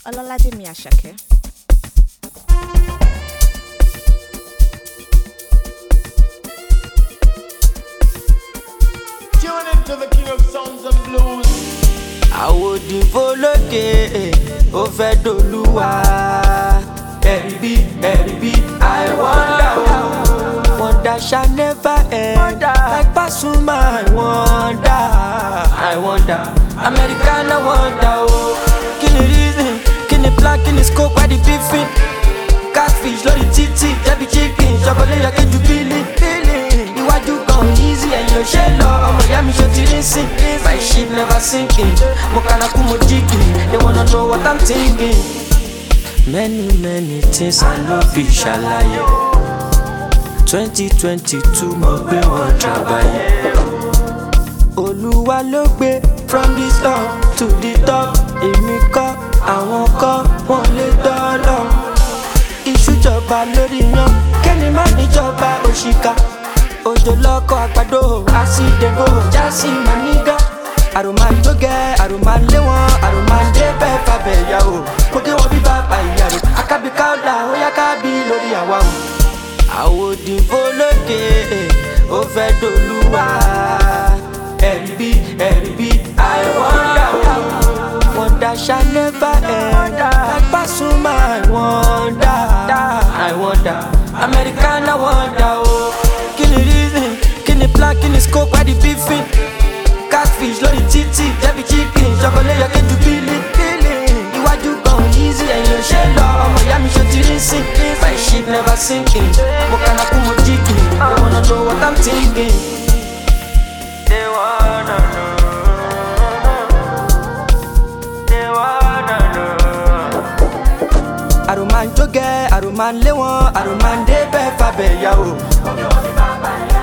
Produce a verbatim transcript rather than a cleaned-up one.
Ọlọ́ládémi Àṣàkẹ́. Tune into the king of sounds and blues. Àwòdìfò lókè ó fẹ́ dolúwa. Ẹ̀rí bí ẹ̀rí bí I wonder o. Wonder shall never end. Like Pasuma I wonder. I wonder. Americana wonder o. Kí ni reason? Kí ni plan? Kí ni scope? Why the beefing? Catfish lórí títì, jẹ́bi chicken, ṣọkọlẹ́ yọ kéjú bílí. Iwájú kan easy ẹ̀yìn ò ṣe lọ. Ọmọ ìyá mi ṣe ti rí sí. My ship never sinking. Mo kànákú mo jígì. They wanna know what I'm thinking. Many many things I no fit ṣàlàyé. twenty twenty-two mo gbé wọn travayé. Olúwa ló gbé from the top to the top. Èmi kọ́ àwọn kọ́ wọ́n lè dọ́lọ́. Ìṣújọba lórí yan kẹ́ni má níjọba òṣìkà. Òjò lọ́kọ̀ àgbàdo àsìdègò jásí mànígà. Àròmàdógẹ́ àròmàléwọ̀n àròmàdébẹ̀ fàbẹ̀ yà o. Mo gé wọn bí bàbá ìyàrá. Akábí káọ́dà ó yá kábí lórí àwa o. Àwòdìfò lókè ó fẹ́ dolúwa. Ẹ̀rí bí ẹ̀rí bí I wonder o. Wonder shall never end. Like Pasuma I wonder. I wonder. Americana wonder o. Kí ni reason? Kí ni plan? Kí ni scope? Why the beefing? Catfish lórí títì, jẹ́bi chicken, ṣọkọlẹ́ yọ kéjú bílí. Iwájú kan easy ẹ̀yìn ò ṣe lọ. Ọmọ ìyá mi ṣe ti rí sí. My ship never sinking. Mo kànákú mo jígì. They wanna know what I'm thinking. They wanna know. They wanna know. Àròmàdógẹ́ àròmàléwọ̀n àròmàdébẹ̀ fàbẹ̀ yà o.